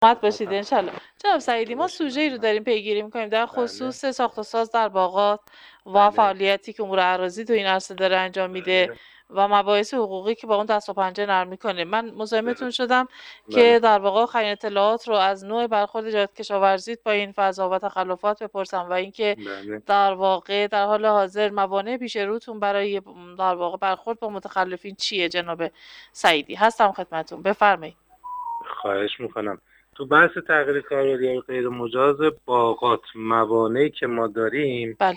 سلامت باشید انشالله. جناب سعیدی، ما سوژه‌ای رو داریم پیگیری می‌کنیم در خصوص ساخت و ساز در باغات و فعالیتی که امور اراضی تو این عرصه داره انجام میده و مباحث حقوقی که با اون دست و پنجه نرم میکنه. من مزاحمتون شدم که در واقع آخرین اطلاعات رو از نوع برخورد جهاد کشاورزی با این فضا و تخلفات بپرسم و اینکه در واقع در حال حاضر موانع پیش روتون برای در واقع برخورد با متخلفین چیه. جناب سعیدی هستم خدمتتون، بفرمایید. خواهش میکنم. تو بحث تغییر کاربری غیر مجاز باغات موانعی که ما داریم، بله.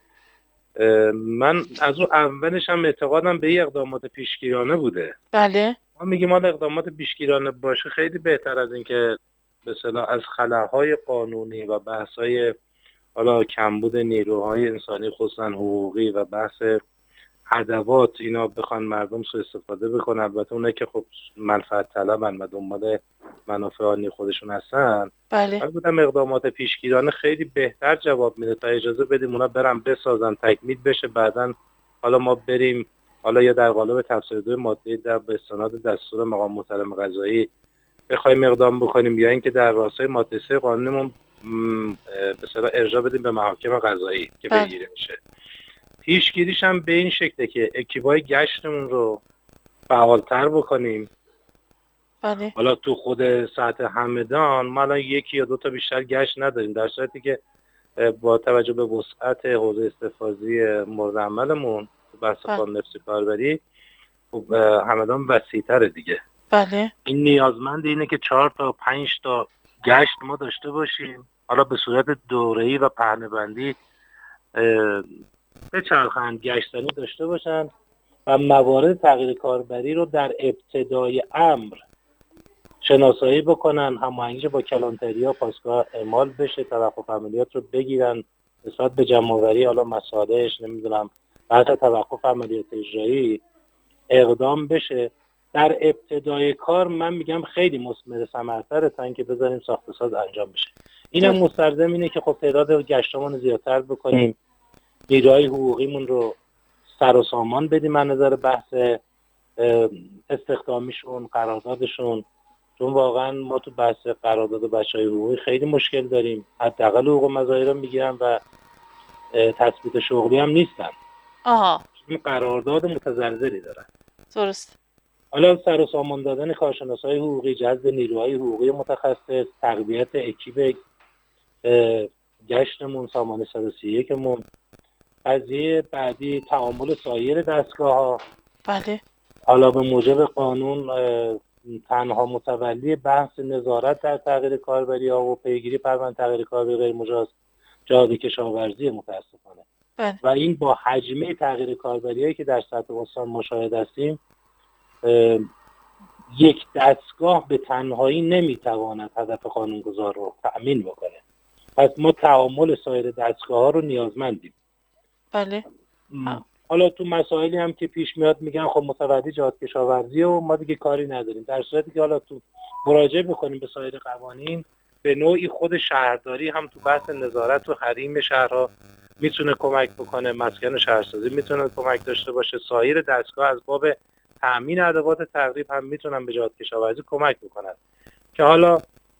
من از اون اولش هم اعتقادم به این اقدامات پیشگیرانه بوده. بله. ما میگیم اقدامات پیشگیرانه باشه خیلی بهتر از این که به اصطلاح از خلاهای قانونی و بحث‌های حالا کمبود نیروهای انسانی خصوصا حقوقی و بحث ادوات اینا بخوان مردم سوء استفاده بکنن. البته اونایی که خب منفعت طلبن و دنبال منافع آنی خودشون هستن، بله. من بودم اقدامات پیشگیرانه خیلی بهتر جواب میده تا اجازه بدیم اونا برن بسازن تکمیل بشه، بعدن حالا ما بریم حالا یا در قالب تفسیر 2 ماده در به استناد دستور مقام محترم قضایی بخوایم اقدام بکنیم، یا اینکه در راستای ماده 3 قانونمون به اصطلاح ارجاع بدیم به محاکم قضایی که بگیره میشه. پیشگیریش هم به این شکله که اکیبای گشتمون رو فعالتر بکنیم. بله. حالا تو خود سطح همدان ما الان 1 یا 2 تا بیشتر گشت نداریم، در صورتی که با توجه به وسعت حوزه استفاضی مورد عملمون تو بحث قانون نفسی کاربری خب همدان وسیع‌تره دیگه. بله. این نیازمند اینه که 4 تا 5 تا گشت ما داشته باشیم، حالا به صورت دوره‌ای و پهنه‌بندی به چرخند گشتنی داشته باشن و موارد تغییر کاربری رو در ابتدای امر شناسایی بکنن، هماهنگی با کلانتری پاسگاه اعمال بشه، توقف عملیات رو بگیرن نسبت به جمع‌آوری حالا مسائلش نمیدونم بعد توقف عملیات اجرایی اقدام بشه. در ابتدای کار من میگم خیلی مثمر ثمرتره تا اینکه بذاریم ساخت و ساز انجام بشه. اینم مستلزم اینه که خب تعداد گشتامون رو زیادتر بکنیم، نیروهای حقوقیمون رو سر و سامان بدیم از نظر بحث استخدامیشون، قراردادشون، چون واقعا ما تو بحث قرارداد بچهای حقوقی خیلی مشکل داریم. حداقل حقوق مزایا رو میگیرن و تثبیت شغلی هم نیستن. این قرارداد متزلزلی دارن. درست. حالا سر و سامان دادن کارشناسای حقوقی، جذب نیروهای حقوقی متخصص، تقویت اکیپ گشتمون، سامانه 131 مون. قضیه بعدی تعامل سایر دستگاه‌ها. بله. حالا به موجب قانون تنها متولی بحث نظارت در تغییر کاربری ها و پیگیری پرونده تغییر کاربری غیر مجاز جهاد کشاورزی متاسفانه. بله. و این با حجمه تغییر کاربری هایی که در سطح استان مشاهده هستیم، یک دستگاه به تنهایی نمیتواند هدف قانونگذار رو تأمین بکنه. پس ما تعامل سایر دستگاه ها رو نیازمندیم. بله. حالا تو مسائلی هم که پیش میاد میگن خب متولی جهاد کشاورزی و ما دیگه کاری نداریم، در صورتی که حالا تو مراجعه بکنیم به سایر قوانین به نوعی خود شهرداری هم تو بحث نظارت و حریم شهرها میتونه کمک بکنه، مسکن شهرسازی میتونه کمک داشته باشه، سایر دستگاه از باب تأمین ادوات تقریب هم میتونن به جهاد کشاورزی کمک بکنن که حالا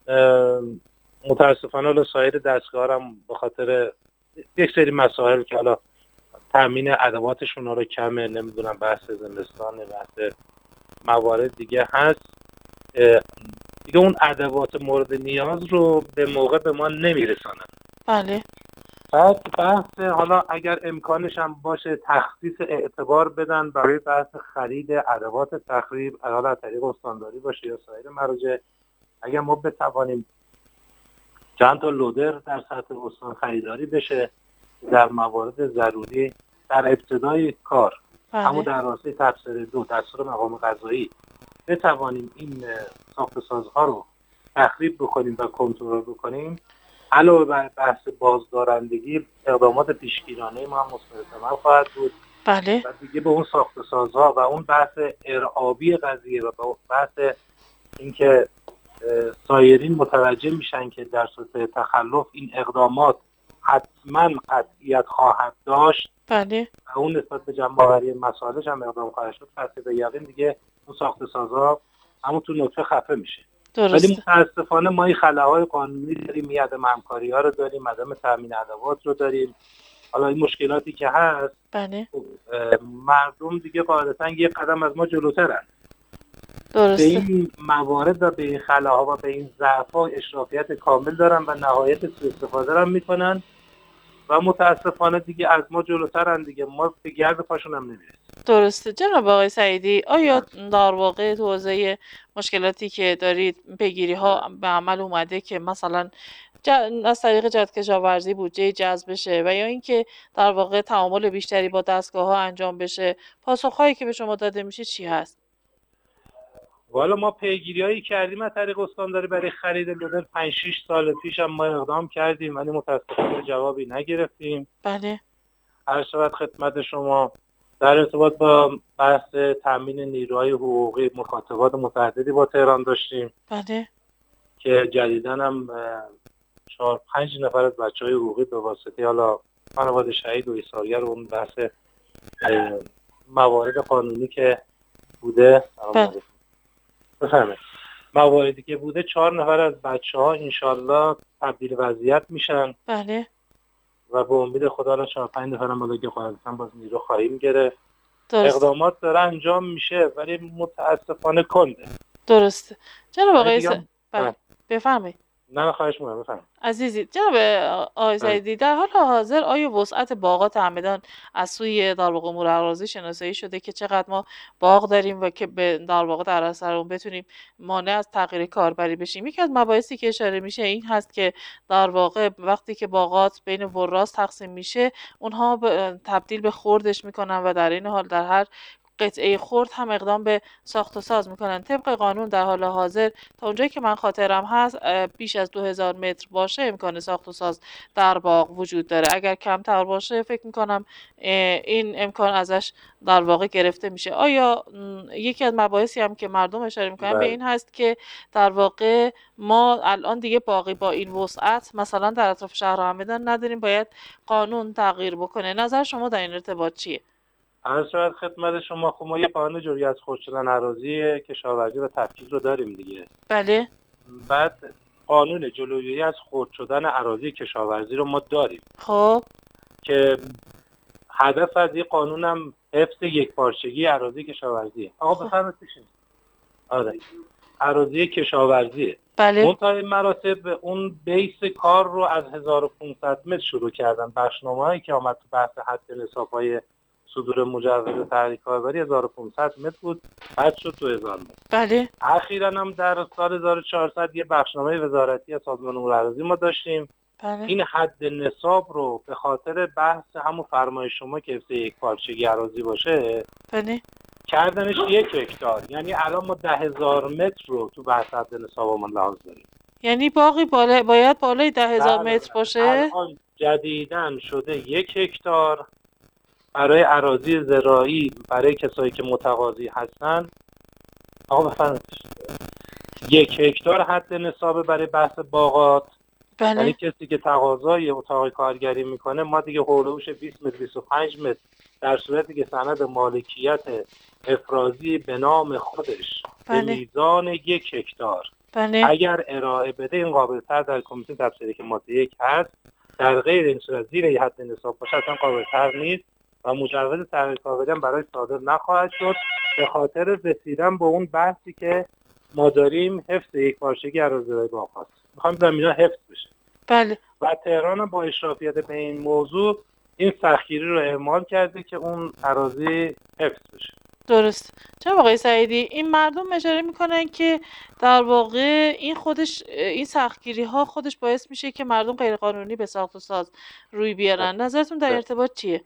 متاسفانه سایر دستگاه هم به خاطر یک سری مسائل که حالا تامین ادواتشون رو کمه، نمیدونم بحث زمستان، بحث موارد دیگه هست، دیگه اون ادوات مورد نیاز رو به موقع به ما نمیرسانن. بله. بعد بحث حالا اگر امکانش هم باشه تخصیص اعتبار بدن برای بحث خرید ادوات تخریب، حالا از طریق استانداری باشه یا سایر مراجع، اگر ما بتوانیم چند تا لودر در سطح استان خریداری بشه در موارد ضروری در ابتدای کار، همون در راستای تفسیر 2 دستور مقام قضایی بتوانیم این ساخت سازها رو تخریب بکنیم و کنترل بکنیم، علاوه بر بحث بازدارندگی اقدامات پیشگیرانه ما هم مثمر ثمر خواهد بود. بله. و دیگه به اون ساخت سازها و اون بحث ارعابی قضیه و بحث اینکه سایرین متوجه میشن که در صورت تخلف این اقدامات حتما قطعیت خواهد داشت. بله. و اون نسبت به جمع‌آوری مسائلش هم اقدام خواهد شد. پس به یقین دیگه اون ساخت سازها همون تو نطفه خفه میشه. ولی درسته. متاسفانه ما این خلاهای قانونی داریم، عدم همکاری‌ها رو داریم، عدم تامین ادوات رو داریم. حالا این مشکلاتی که هست، بله. مردم دیگه قاعدتاً یه قدم از ما جلوترن. به درسته. این موارد و به این خلاها و به این ضعف‌ها اشرافیت کامل دارن و نهایت سوء استفاده رو میکنن و متاسفانه دیگه از ما جلوترن دیگه، ما به گرد پاشون هم نمیرسیم. درسته. جناب آقای سعیدی، آیا در واقع تو حوزه مشکلاتی که دارید پیگیری ها به عمل اومده که مثلا از طریق جهت بودجه جذب بشه و یا اینکه در واقع تعامل بیشتری با دستگاه ها انجام بشه؟ پاسخهایی که به شما داده میشه چی هست؟ والا ما پیگیری‌هایی کردیم از طریق استانداری برای خرید لودر 5-6 سال پیش هم ما اقدام کردیم ولی متاسفانه جوابی نگرفتیم. بله. عرض شود خدمت شما در ارتباط با بحث تامین نیروهای حقوقی مکاتبات متعددی با تهران داشتیم. بله. که جدیداً هم 4-5 نفر از بچه‌های حقوقی به واسطه حالا خانواده شهید و ایثارگر اون بحث موارد قانونی که بوده بفهمه مواردی که بوده 4 نفر از بچه‌ها انشالله تبدیل وضعیت میشن. بله. و به امید خدا الان 4-5 نفر هم بالا که خواهدن باز نیرو خواهیم گرفت. اقدامات داره انجام میشه ولی متاسفانه کنده. درسته. جناب آقای بله بفرمایید. نه خواهش می‌کنم بفرمایید. عزیزی، جناب آقای سعیدی، در حال حاضر آیا وسعت باغات همدان از سوی در واقع امور اراضی شناسایی شده که چقدر ما باغ داریم و که در واقع در اثر اون بتونیم مانع از تغییر کاربری بشیم؟ یکی از مباحثی که اشاره میشه این هست که در واقع وقتی که باغات بین وراث تقسیم میشه اونها تبدیل به خردش میکنن و در این حال در هر قطعه خرد هم اقدام به ساخت و ساز میکنن. طبق قانون در حال حاضر تا اونجایی که من خاطرم هست بیش از 2000 متر باشه امکان ساخت و ساز در باغ وجود داره. اگر کمتر باشه فکر میکنم این امکان ازش در واقع گرفته میشه. آیا یکی از مباحثی هم که مردم اشاره میکنن به این هست که در واقع ما الان دیگه باقی با این وسعت مثلا در اطراف شهر همدان نداریم، باید قانون تغییر بکنه؟ نظر شما در این ارتباط چیه؟ عرض شود خدمت شما خب ما یه قانون جوری از خرد شدن اراضی کشاورزی و تفکیک رو داریم دیگه. بله. بعد قانون جلوگیری از خرد شدن اراضی کشاورزی رو ما داریم. خب که هدف از این قانون هم حفظ یکپارچگی اراضی کشاورزیه. آقا بفرمایید بشین. آره. اراضی کشاورزیه. بله. منتهای مراتب اون بیس کار رو از 1500 متر شروع کردن. بخشنامه‌ای که آمد تو بحث حد نصاب‌های صدور مجوز تحریک کاربری 1500 متر بود، بعد شد 2000 متر. بله. اخیراً هم در سال 1400 یه بخشنامه وزارتی از سازمان امور اراضی ما داشتیم. بله. این حد نصاب رو به خاطر بحث همون فرمایش شما که حفظ یکپارچگی اراضی باشه، بله، کردنش 1 هکتار. یعنی الان ما 10,000 متر رو تو بحث حد نصابمون لحاظ داریم. یعنی باقی باید بالای 10,000 متر باشه؟ الان جدیداً شده 1 هکتار برای اراضی زراعی برای کسایی که متقاضی هستن. آقا بفرمایید. 1 هکتار حد نصاب برای بحث باغات. بله. یعنی کسی که تقاضای اتاق کارگری میکنه ما دیگه حولوش 20 متر 25 متر در صورتی که سند مالکیت افرازی به نام خودش به میزان 1 هکتار اگر ارائه بده این قابل تر در کمیسیون تفسیری که ماده 1 هست. در غیر این صورت زیر یه حد نصاب باشه اصلا قابل تر نیست و مجوز تحویل کاربری هم برای صادر نخواهد شد به خاطر رسیدن به اون بحثی که ما داریم حفظ یکپارچگی اراضی باغات. میخوام زمینا حفظ بشه. بله. و تهران با اشرافیت به این موضوع این سختگیری رو اعمال کرده که اون اراضی حفظ بشه. درست. جناب آقای سعیدی، این مردم اشاره میکنن که در واقع این سختگیری ها خودش باعث میشه که مردم غیر قانونی به ساخت و ساز روی بیارن. نظرتون در ارتباط چیه؟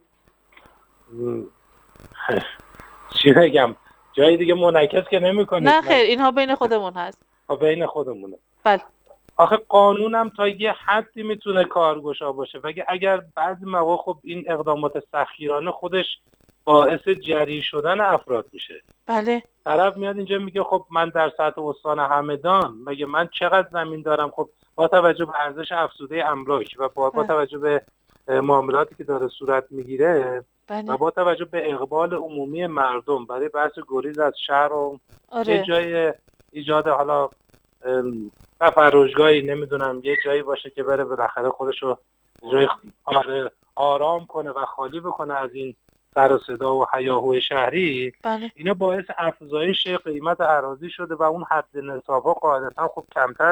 چی بگم؟ جای دیگه منعکس که نمی‌کنید. نه خیر، اینها بین خودمون هست. بین خودمونه. بله. آخه قانونم تا یه حدی میتونه کارگشا باشه و اگر بعضی مواقع خب این اقدامات سختگیرانه خودش باعث جری شدن افراد میشه. بله. طرف میاد اینجا میگه خب من در سطح استان همدان مگه من چقدر زمین دارم، خب با توجه به ارزش افزوده املاک و با توجه به معاملاتی که داره صورت میگیره و با توجه به اقبال عمومی مردم برای بحث گریز از شهر و یه جای ایجاد حالا تفرجگاهی نمیدونم یه جایی باشه که بره بالاخره خودشو جای آرام کنه و خالی بکنه از این سر و صدا و هیاهوی شهری. بله. اینا باعث افزایش قیمت اراضی شده و اون حد نصاب‌ها قاعدتا خب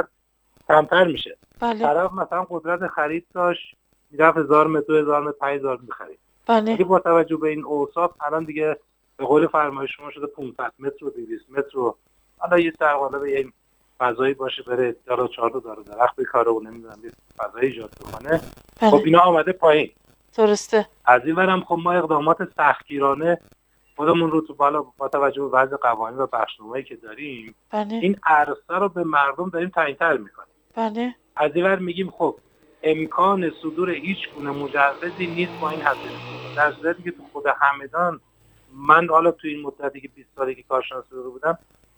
کمتر میشه. بله. طرف مثلا قدرت خرید داشت میرفت 1000 متر 2000 متر 5000 می‌خرید. بله. ولی با توجه به این اوصاف الان دیگه به قول فرمایش شما شده 500 متر و 200 متر و حالا یه در قالب یه فضایی باشه بره دارو 4 تا دارو درخت بکاره و نمیدونم یه فضایی ایجاد بکنه. بله. خب اینا آمده پایین. درسته. از این ورم خب ما اقدامات سختگیرانه خودمون رو تو بالا با توجه به وضع قوانین و بخشنامه‌ای که داریم بله. این عرصه رو به مردم داریم تعیین‌تر می‌کنیم. بله. از این ور میگیم خب امکان صدور هیچ گونه مجوزی نیست با این حد نصاب. در صورتی که تو خود همدان من حالا تو این مدتی که 20 سالی که کارشناس رو بودم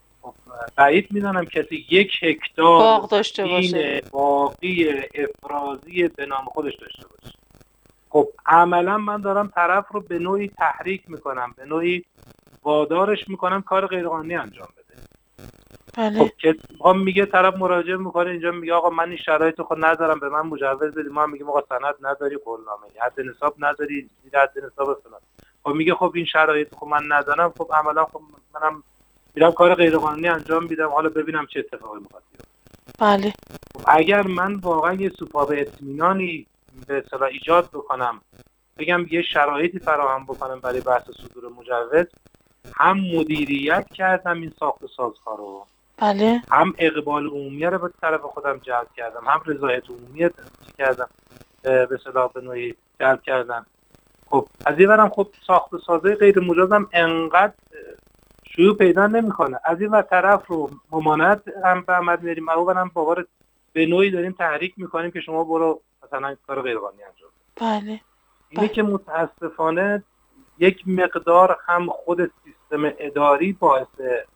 بعید میدونم کسی 1 هکتار باغ داشته باشه، باقی افرازی به نام خودش داشته باشه. خب عملا من دارم طرف رو به نوعی تحریک میکنم، به نوعی وادارش میکنم کار غیرقانونی انجام بده. بله. خب که ما میگه طرف مراجعه میکنه اینجا میگه آقا من این شرایط خود ندارم به من مجوز بدید. ما میگیم آقا سند نداری، قولنامه حد نصاب نداری، زیر حد نصاب فلان. خب میگه خب این شرایط خب من ندارم. خب عملا خب منم میرم کار غیرقانونی انجام میدم، حالا ببینم چه اتفاقی میفته. بله. خب اگر من واقعا یه سوپاب اطمینانی به اصطلاح ایجاد بکنم، بگم یه شرایطی فراهم بکنم برای بحث صدور مجوز، هم مدیریت کردم این ساخت و سازها رو، بله. هم اقبال عمومی رو به طرف خودم جلب کردم، هم رضایت عمومی کردم به اصطلاح به نوعی جلب کردم. خب از این ورم خب ساخت و سازهای غیر مجازم انقدر شیوع پیدا نمیکنه. از این ور طرف رو ممانعت هم به عمل میاریم، اونم بابا رو به نوعی داریم تحریک میکنیم که شما برو مثلا کار غیرقانونی انجام بده. بله. اینه که متاسفانه یک مقدار هم خود سیستم اداری باعث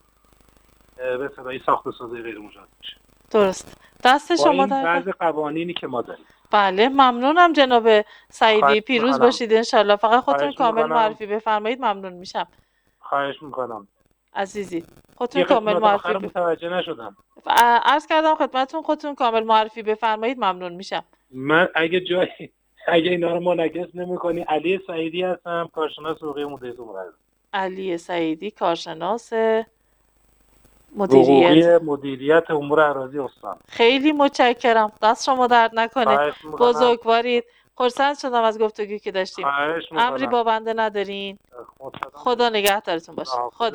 به اصطلاح ساخت و سازی غیر مجاز میشه. درست. دست شما در در بعض قوانینی که ما داریم. بله ممنونم جناب سعیدی، پیروز باشید انشالله. فقط خودتون کامل معرفی بفرمایید ممنون میشم. خواهش میکنم عزیزی خودتون کامل معرفی متوجه نشدم. عرض کردم خدمتتون خودتون کامل معرفی بفرمایید ممنون میشم. من اگه اینا رو منعکس نمی‌کنی، علی سعیدی هستم، کارشناس حقوقی مدیریت امور ارضی. علی سعیدی کارشناس مدیریت امور اراضی استان. خیلی متشکرم، دست شما درد نکنه، بزرگوارید. خرسند شدم از گفتگویی که داشتیم. امری با بنده ندارین. خدا نگهدارتون باشه. خدا